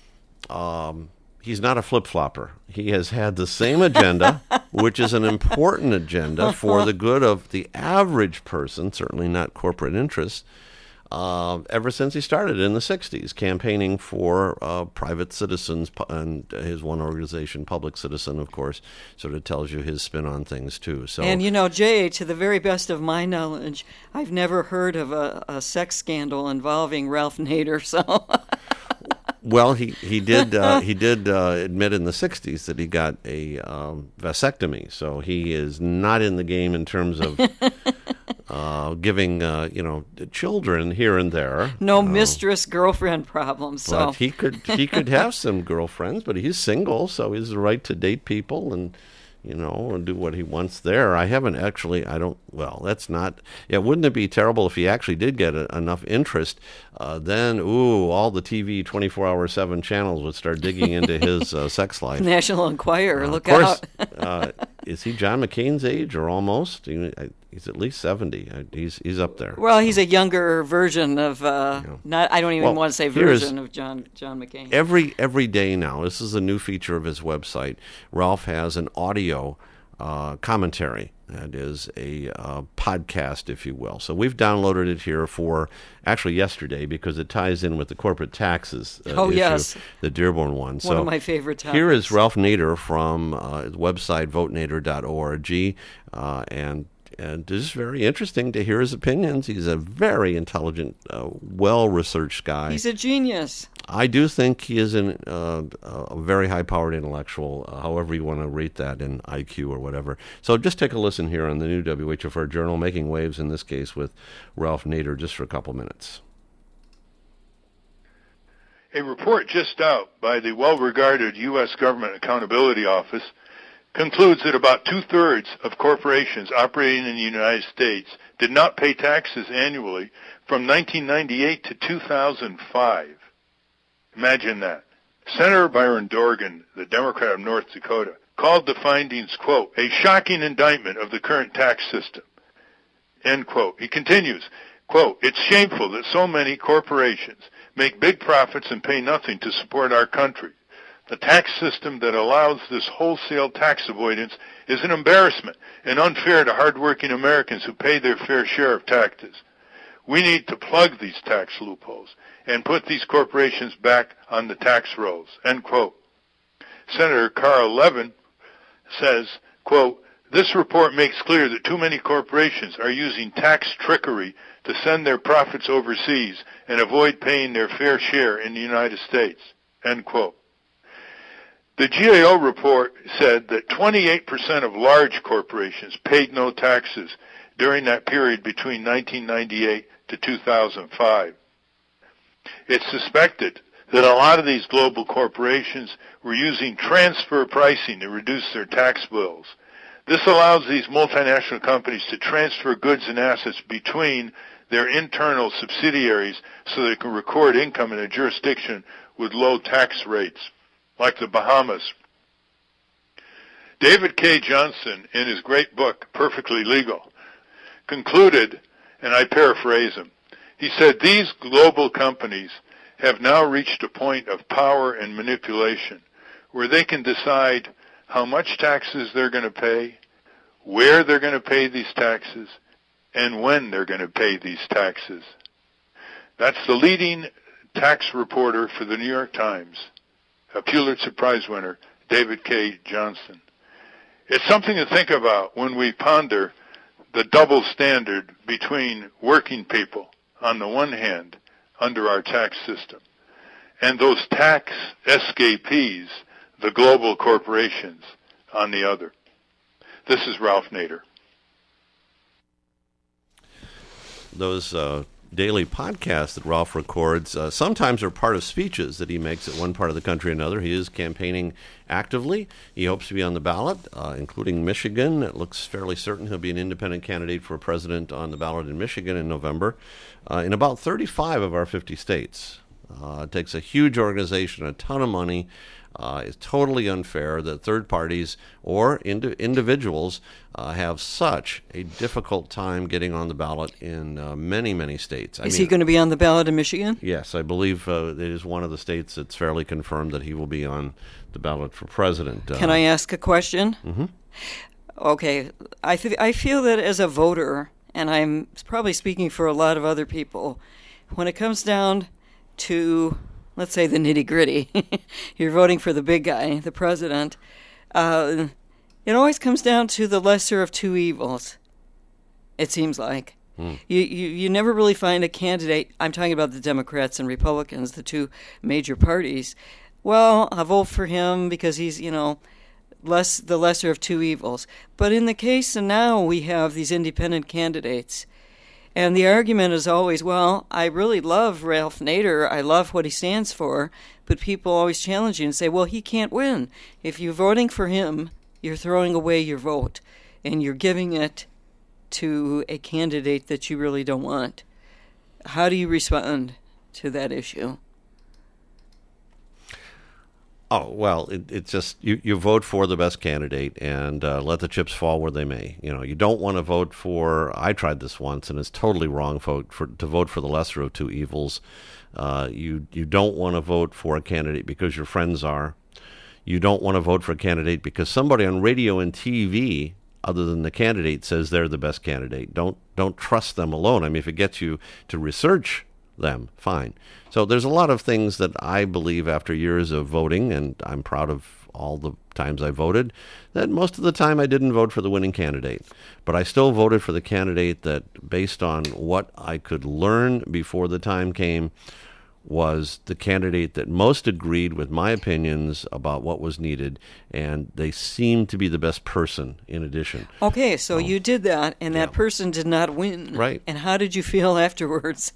he's not a flip-flopper. He has had the same agenda, which is an important agenda for the good of the average person, certainly not corporate interests. ever since he started in the 60s, campaigning for private citizens, and his one organization, Public Citizen, of course, sort of tells you his spin on things, too. So, and, Jay, to the very best of my knowledge, I've never heard of a sex scandal involving Ralph Nader, so... Well, he did admit in the 60s that he got a vasectomy, so he is not in the game in terms of giving children here and there. No mistress-girlfriend problems. So but he could have some girlfriends, but he's single, so he has the right to date people and do what he wants there. Wouldn't it be terrible if he actually did get enough interest? Then, all the TV 24/7 channels would start digging into his sex life. National Enquirer, look out. Is he John McCain's age or almost? He's at least 70. He's up there. Well, he's a younger version of, I don't even want to say version of John McCain. Every day now, this is a new feature of his website, Ralph has an audio commentary. That is a podcast, if you will. So we've downloaded it here for actually yesterday because it ties in with the corporate taxes issue, yes. The Dearborn one. One of my favorite topics. Here is Ralph Nader from his website, votenader.org, and it's very interesting to hear his opinions. He's a very intelligent, well-researched guy. He's a genius. I do think he is a very high-powered intellectual, however you want to rate that in IQ or whatever. So just take a listen here on the new WHFR Journal, Making Waves, in this case with Ralph Nader, just for a couple minutes. A report just out by the well-regarded U.S. Government Accountability Office concludes that about two-thirds of corporations operating in the United States did not pay taxes annually from 1998 to 2005. Imagine that. Senator Byron Dorgan, the Democrat of North Dakota, called the findings, quote, a shocking indictment of the current tax system, end quote. He continues, quote, it's shameful that so many corporations make big profits and pay nothing to support our country. The tax system that allows this wholesale tax avoidance is an embarrassment and unfair to hardworking Americans who pay their fair share of taxes. We need to plug these tax loopholes and put these corporations back on the tax rolls, end quote. Senator Carl Levin says, quote, this report makes clear that too many corporations are using tax trickery to send their profits overseas and avoid paying their fair share in the United States, end quote. The GAO report said that 28% of large corporations paid no taxes during that period between 1998 to 2005. It's suspected that a lot of these global corporations were using transfer pricing to reduce their tax bills. This allows these multinational companies to transfer goods and assets between their internal subsidiaries so they can record income in a jurisdiction with low tax rates, like the Bahamas. David K. Johnson, in his great book, Perfectly Legal, concluded, and I paraphrase him, he said, these global companies have now reached a point of power and manipulation where they can decide how much taxes they're going to pay, where they're going to pay these taxes, and when they're going to pay these taxes. That's the leading tax reporter for the New York Times, a Pulitzer Prize winner, David K. Johnson. It's something to think about when we ponder the double standard between working people, on the one hand, under our tax system, and those tax escapees, the global corporations, on the other. This is Ralph Nader. Those daily podcasts that Ralph records sometimes are part of speeches that he makes at one part of the country or another. He is campaigning actively. He hopes to be on the ballot, including Michigan. It looks fairly certain he'll be an independent candidate for president on the ballot in Michigan in November, in about 35 of our 50 states. It takes a huge organization, a ton of money. It's totally unfair that third parties or individuals have such a difficult time getting on the ballot in many, many states. Is he going to be on the ballot in Michigan? Yes, I believe it is one of the states that's fairly confirmed that he will be on the ballot for president. Can I ask a question? Mm-hmm. Okay. I feel that as a voter, and I'm probably speaking for a lot of other people, when it comes down to, let's say, the nitty-gritty, you're voting for the big guy, the president, it always comes down to the lesser of two evils, it seems like. You never really find a candidate, I'm talking about the Democrats and Republicans, the two major parties. Well, I'll vote for him because he's, the lesser of two evils. But in the case of now, we have these independent candidates. And the argument is always, well, I really love Ralph Nader. I love what he stands for. But people always challenge you and say, well, he can't win. If you're voting for him, you're throwing away your vote. And you're giving it to a candidate that you really don't want. How do you respond to that issue? Oh, well, it's just you vote for the best candidate and let the chips fall where they may. You don't want to vote for, I tried this once and it's totally wrong to vote for the lesser of two evils. You don't want to vote for a candidate because your friends are. You don't want to vote for a candidate because somebody on radio and TV other than the candidate says they're the best candidate. Don't trust them alone. I mean, if it gets you to research them, fine. So there's a lot of things that I believe after years of voting, and I'm proud of all the times I voted, that most of the time I didn't vote for the winning candidate. But I still voted for the candidate that, based on what I could learn before the time came, was the candidate that most agreed with my opinions about what was needed, and they seemed to be the best person in addition. Okay, so you did that, and that person did not win. Right. And how did you feel afterwards?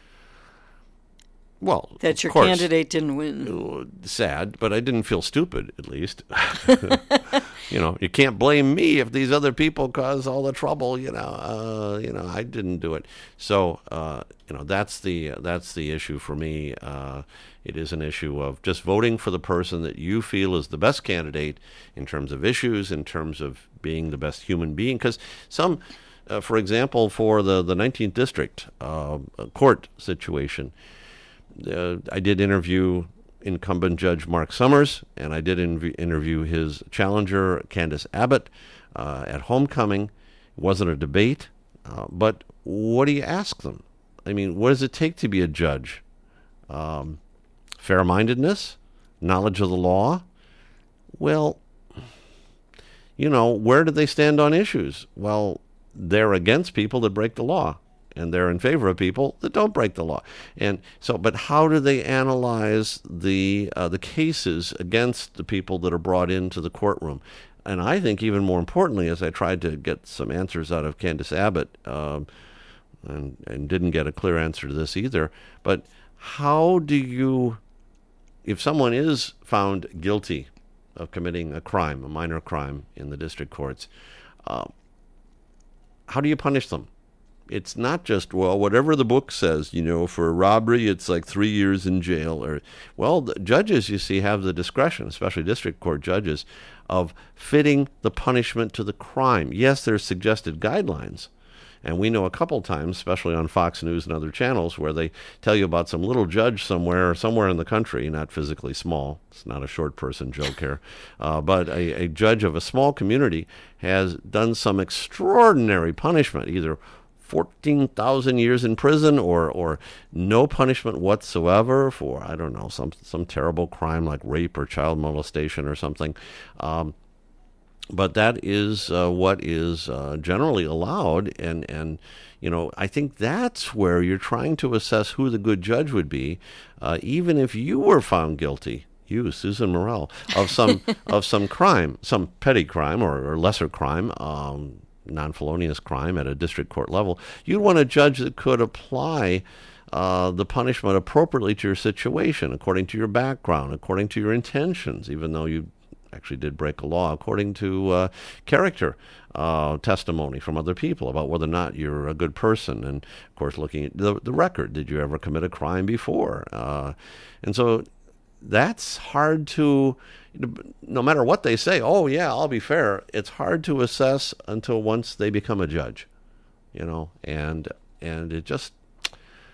Well, that your of course, candidate didn't win. Sad, but I didn't feel stupid, at least. You can't blame me if these other people cause all the trouble. I didn't do it. So, that's the issue for me. It is an issue of just voting for the person that you feel is the best candidate in terms of issues, in terms of being the best human being. Because for example, for the 19th District court situation, I did interview incumbent Judge Mark Summers, and I did interview his challenger, Candace Abbott, at homecoming. It wasn't a debate, but what do you ask them? I mean, what does it take to be a judge? Fair-mindedness? Knowledge of the law? Well, where do they stand on issues? Well, they're against people that break the law, and they're in favor of people that don't break the law. And so, but how do they analyze the cases against the people that are brought into the courtroom? And I think even more importantly, as I tried to get some answers out of Candace Abbott, and didn't get a clear answer to this either, but how do you, if someone is found guilty of committing a crime, a minor crime in the district courts, how do you punish them? It's not just, whatever the book says, for robbery, it's like 3 years in jail. The judges, you see, have the discretion, especially district court judges, of fitting the punishment to the crime. Yes, there's suggested guidelines. And we know a couple times, especially on Fox News and other channels, where they tell you about some little judge somewhere in the country, not physically small. It's not a short person joke here. But a judge of a small community has done some extraordinary punishment, either 14,000 years in prison or no punishment whatsoever for, I don't know, some terrible crime like rape or child molestation or something. But that is what is generally allowed. And I think that's where you're trying to assess who the good judge would be, even if you were found guilty, you, Susan Morrell, of some crime, some petty crime or lesser crime, non-felonious crime at a district court level. You'd want a judge that could apply the punishment appropriately to your situation, according to your background, according to your intentions, even though you actually did break a law, according to character testimony from other people about whether or not you're a good person, and of course looking at the record. Did you ever commit a crime before? And so that's hard to, no matter what they say, oh yeah, I'll be fair, it's hard to assess until once they become a judge, and it just,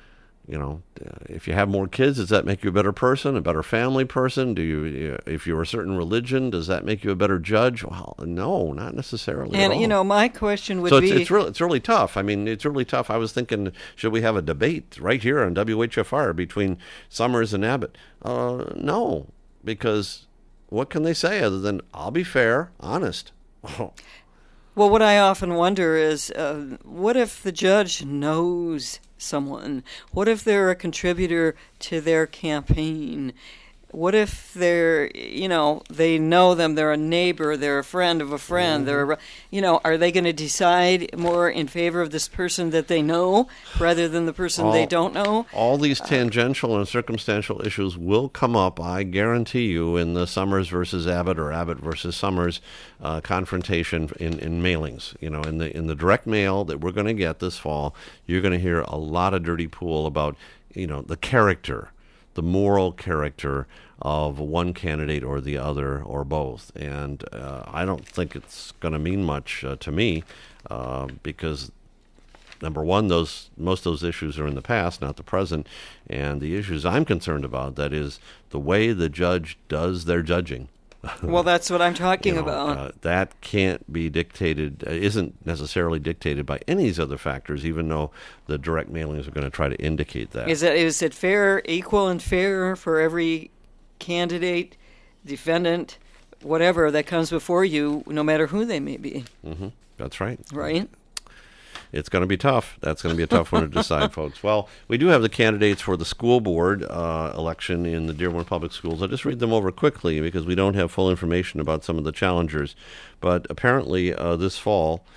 If you have more kids, does that make you a better person, a better family person? If you're a certain religion, does that make you a better judge? Well, no, not necessarily. And at all. My question would so be, it's really tough. I mean, it's really tough. I was thinking, should we have a debate right here on WHFR between Summers and Abbott? No, because what can they say other than I'll be fair, honest? Well, what I often wonder is, what if the judge knows someone? What if they're a contributor to their campaign? What if they're, they know them, they're a neighbor, they're a friend of a friend, they're, are they going to decide more in favor of this person that they know rather than the person they don't know? All these tangential and circumstantial issues will come up, I guarantee you, in the Summers versus Abbott or Abbott versus Summers confrontation in mailings. In the direct mail that we're going to get this fall, you're going to hear a lot of dirty pool about, the character, the moral character of one candidate or the other or both. And I don't think it's going to mean much to me because, number one, most of those issues are in the past, not the present. And the issues I'm concerned about, that is the way the judge does their judging. Well, that's what I'm talking about. That can't be dictated, isn't necessarily dictated by any of these other factors, even though the direct mailings are going to try to indicate that. Is it fair, equal and fair for every candidate, defendant, whatever that comes before you, no matter who they may be? Mm-hmm. That's right. Right? It's going to be tough. That's going to be a tough one to decide, folks. Well, we do have the candidates for the school board election in the Dearborn Public Schools. I'll just read them over quickly because we don't have full information about some of the challengers. But apparently this fall,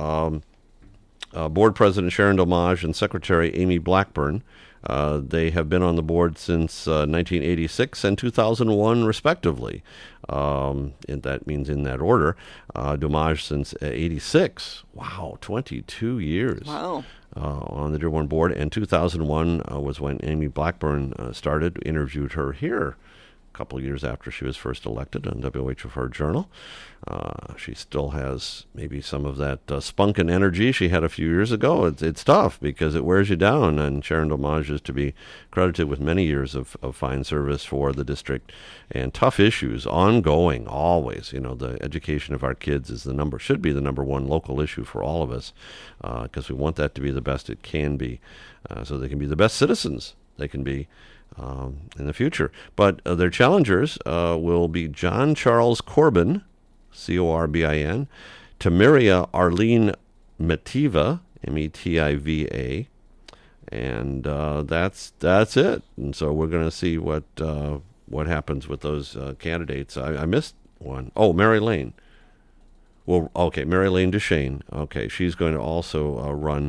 Board President Sharon Domage and Secretary Amy Blackburn, they have been on the board since 1986 and 2001, respectively. And that means in that order. Domage since 86. Wow, 22 years. Wow. On the Dearborn board. And 2001 was when Amy Blackburn started. Interviewed her here a couple of years after she was first elected on WHFR Journal. She still has maybe some of that spunk and energy she had a few years ago. It's tough because it wears you down, and Sharon Domage is to be credited with many years of fine service for the district and tough issues ongoing always. The education of our kids should be the number one local issue for all of us because we want that to be the best it can be so they can be the best citizens they can be in the future. But their challengers will be John Charles Corbin, Corbin, Tamiria Arlene Metiva, Metiva, and that's it. And so we're going to see what happens with those candidates. I missed one. Oh, Mary Lane. Well, okay, Mary Lane Duchesne. Okay, she's going to also run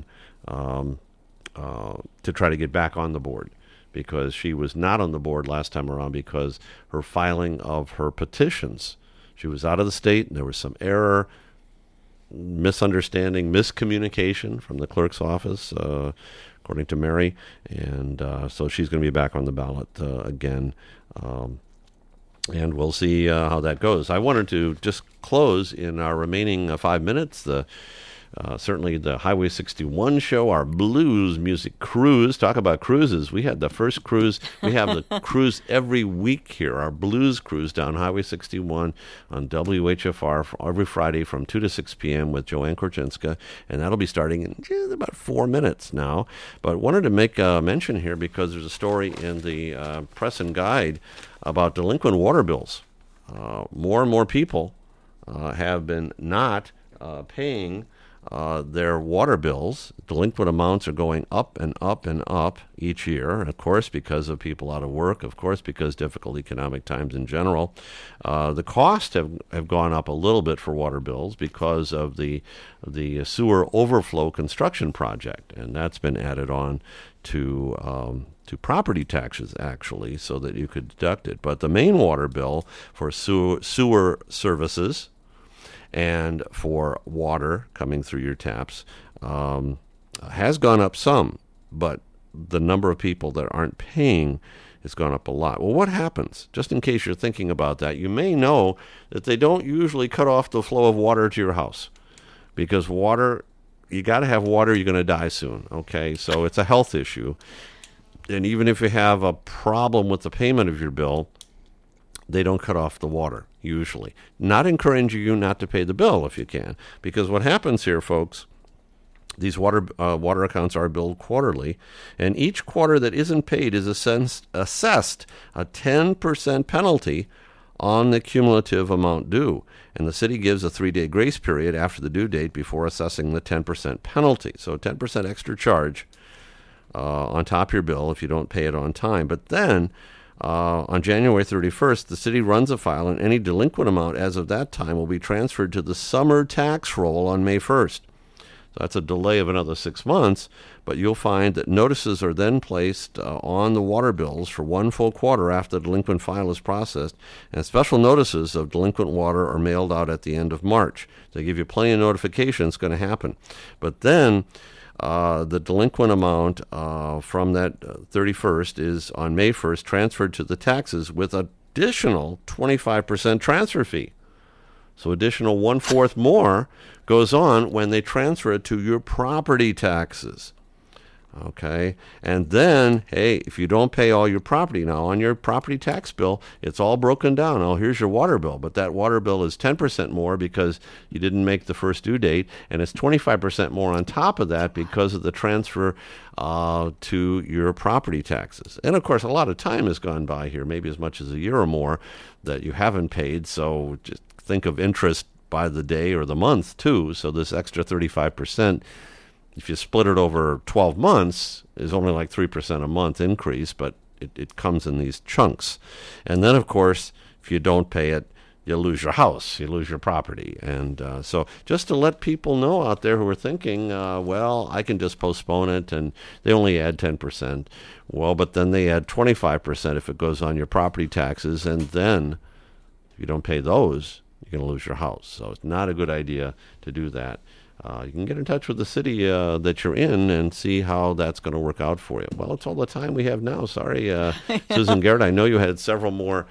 to try to get back on the board, because she was not on the board last time around because her filing of her petitions. She was out of the state, and there was some error, misunderstanding, miscommunication from the clerk's office, according to Mary. And so she's going to be back on the ballot again. And we'll see how that goes. I wanted to just close in our remaining 5 minutes. Certainly the Highway 61 show, our blues music cruise. Talk about cruises. We had the first cruise. We have the cruise every week here, our blues cruise down Highway 61 on WHFR every Friday from 2 to 6 p.m. with Joanne Korchinska, and that'll be starting in about 4 minutes now. But wanted to make a mention here because there's a story in the Press and Guide about delinquent water bills. More and more people have been not paying their water bills. Delinquent amounts are going up and up and up each year, of course, because of people out of work, of course, because difficult economic times in general. The costs have gone up a little bit for water bills because of the sewer overflow construction project, and that's been added on to property taxes, actually, so that you could deduct it. But the main water bill for sewer services and for water coming through your taps has gone up some, but the number of people that aren't paying has gone up a lot. Well, what happens? Just in case you're thinking about that, you may know that they don't usually cut off the flow of water to your house, because water, you got to have water, you're going to die soon, okay? So it's a health issue. And even if you have a problem with the payment of your bill, they don't cut off the water, usually. Not encouraging you not to pay the bill if you can. Because what happens here, folks, these water accounts are billed quarterly, and each quarter that isn't paid is assessed a 10% penalty on the cumulative amount due. And the city gives a 3-day grace period after the due date before assessing the 10% penalty. So 10% extra charge on top of your bill if you don't pay it on time. But then on January 31st, the city runs a file, and any delinquent amount as of that time will be transferred to the summer tax roll on May 1st. So that's a delay of another 6 months, but you'll find that notices are then placed on the water bills for 1 full quarter after the delinquent file is processed, and special notices of delinquent water are mailed out at the end of March. They give you plenty of notification it's going to happen. But then the delinquent amount from that 31st is on May 1st transferred to the taxes with additional 25% transfer fee. So additional 1/4 more goes on when they transfer it to your property taxes. Okay, and then, hey, if you don't pay all your property now on your property tax bill, it's all broken down. Oh, here's your water bill, but that water bill is 10% more because you didn't make the first due date, and it's 25% more on top of that because of the transfer to your property taxes. And of course, a lot of time has gone by here, maybe as much as a year or more, that you haven't paid. So just think of interest by the day or the month too. So this extra 35%. If you split it over 12 months, is only like 3% a month increase, but it comes in these chunks. And then, of course, if you don't pay it, you lose your house, you lose your property. And so just to let people know out there who are thinking, well, I can just postpone it, and they only add 10%. Well, but then they add 25% if it goes on your property taxes, and then if you don't pay those, you're going to lose your house. So it's not a good idea to do that. You can get in touch with the city that you're in and see how that's going to work out for you. Well, it's all the time we have now. Sorry, Susan Garrett. I know you had several more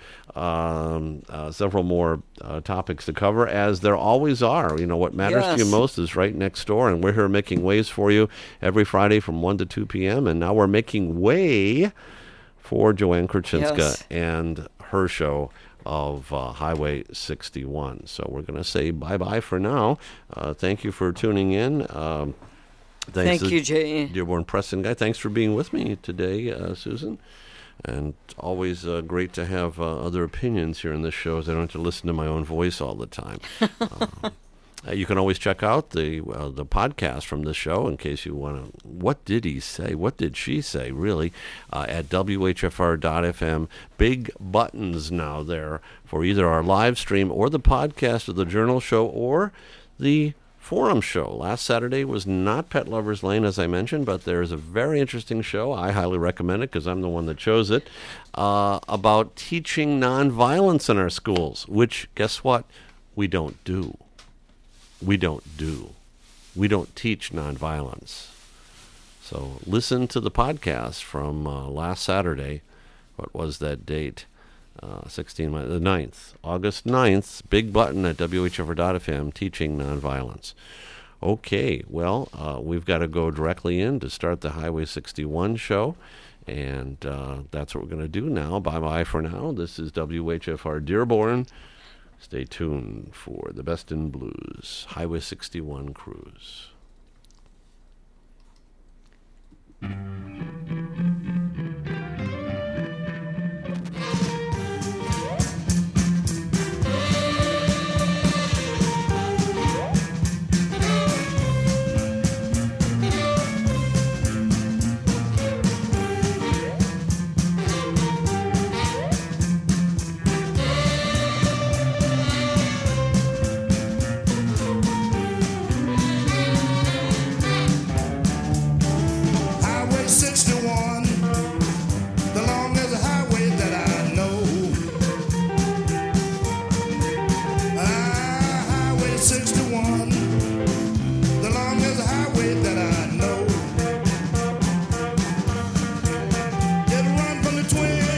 topics to cover, as there always are. You know, what matters to you most is right next door, and we're here making waves for you every Friday from 1 to 2 p.m. And now we're making way for Joanne Kruczynska and her show of Highway 61. So we're going to say bye-bye for now. Thank you for tuning in. Thank you, Jay. Dearborn Press and Guy. Thanks for being with me today, Susan. And always great to have other opinions here in this show, as I don't have to listen to my own voice all the time. You can always check out the podcast from this show in case you want to. What did he say? What did she say? Really, at WHFR.FM. Big buttons now there for either our live stream or the podcast of the Journal Show or the Forum Show. Last Saturday was not Pet Lovers Lane, as I mentioned, but there's a very interesting show. I highly recommend it because I'm the one that chose it, about teaching nonviolence in our schools, which, guess what? We don't do. We don't teach nonviolence. So listen to the podcast from last Saturday. What was that date? The 9th. August 9th. Big button at WHFR.FM, teaching nonviolence. Okay, well, we've got to go directly in to start the Highway 61 show. And that's what we're going to do now. Bye-bye for now. This is WHFR Dearborn. Stay tuned for the best in blues, Highway 61 Cruise.